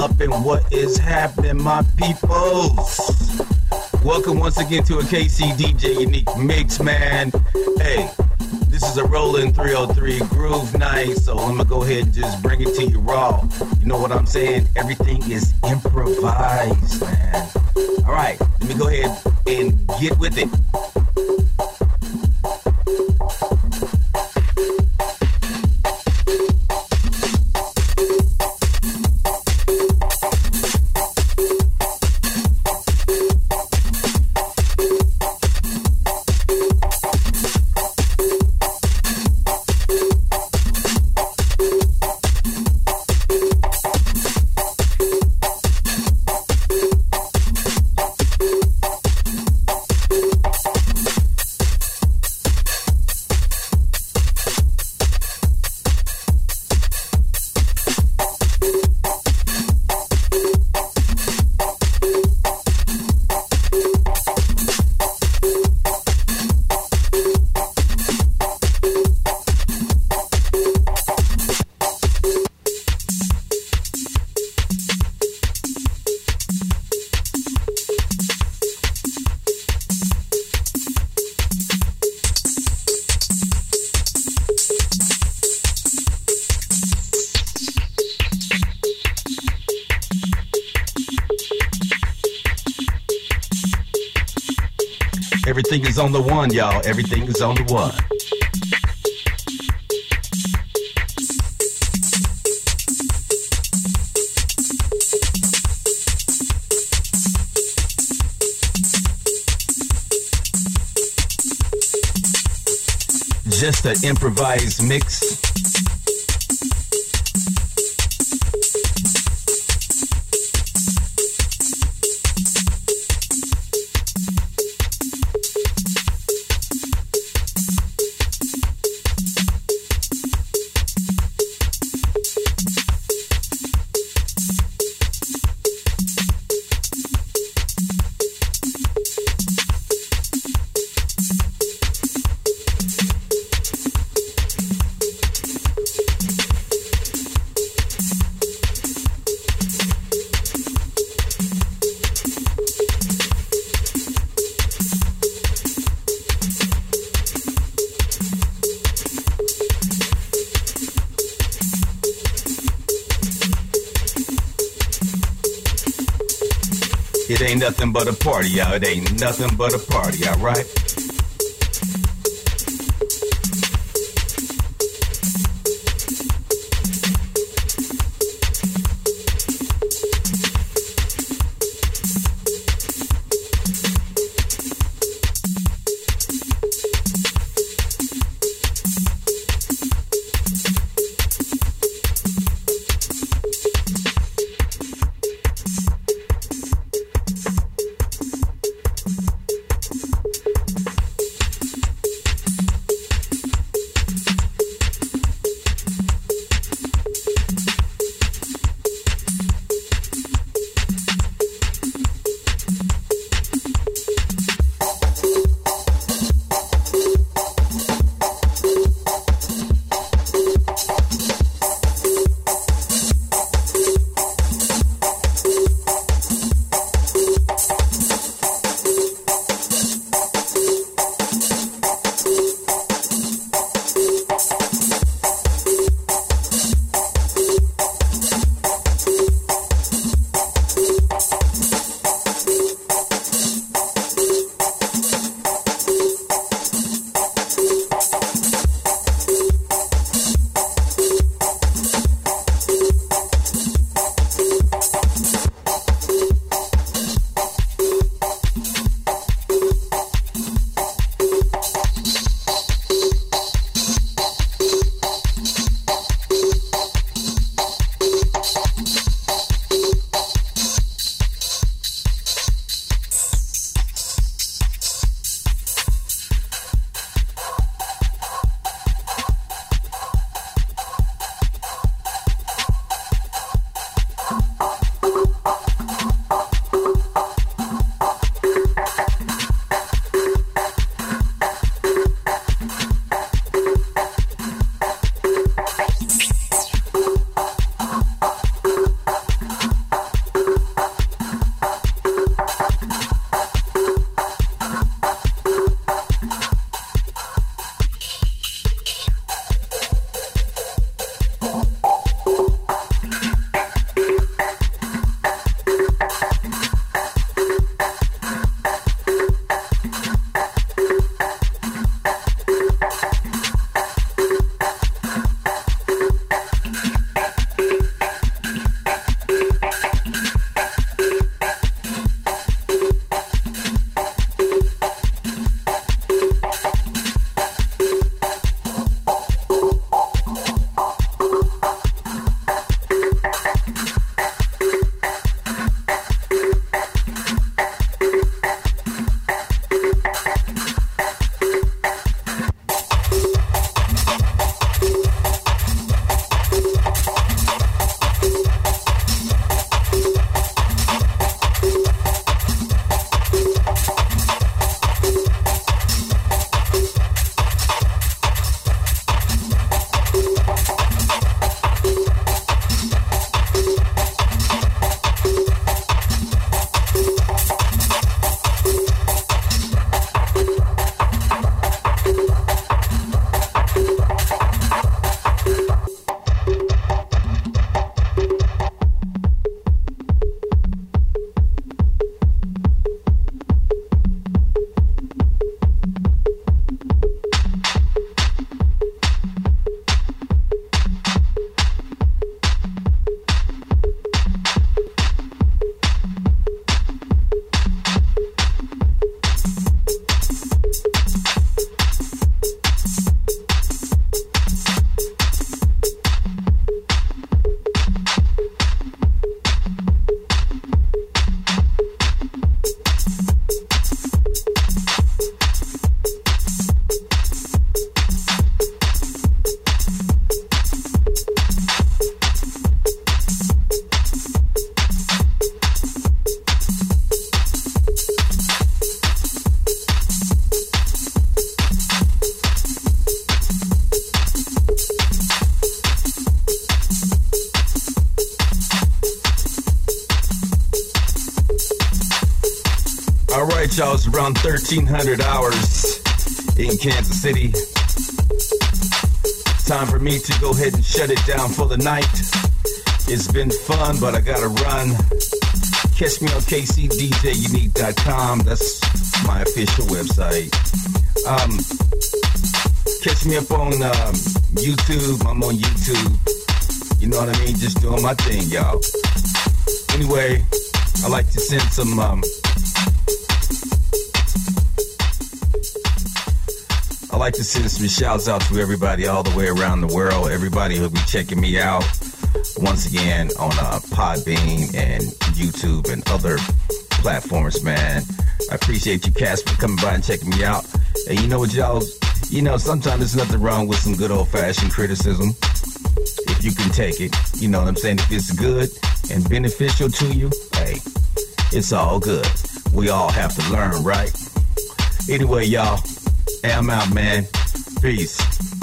up and what is happening, my peoples? Welcome once again to a KC DJ Unique Mix, man. Hey, this is a rolling 303 groove night, so I'm gonna go ahead and just bring it to you raw. You know what I'm saying? Everything is improvised, man. All right, let me go ahead and get with it. Everything is on the one, y'all. Everything is on the one. Just an improvised mix. It ain't nothing but a party, y'all. It ain't nothing but a party, all right? right, y'all, it's around 1300 hours in Kansas City. Time for me to go ahead and shut it down for the night. It's been fun, but I gotta run. Catch me on kcdjunique.com. That's my official website. Catch me up on YouTube. I'm on YouTube. You know what I mean? Just doing my thing, y'all. Anyway, I like to send some shouts out to everybody all the way around the world. Everybody who'll be checking me out once again on Podbean and YouTube and other platforms, man. I appreciate you cats for coming by and checking me out. And you know what, y'all? You know, sometimes there's nothing wrong with some good old-fashioned criticism. If you can take it, you know what I'm saying? If it's good and beneficial to you, hey, it's all good. We all have to learn, right? Anyway, y'all, I'm out, man. Peace.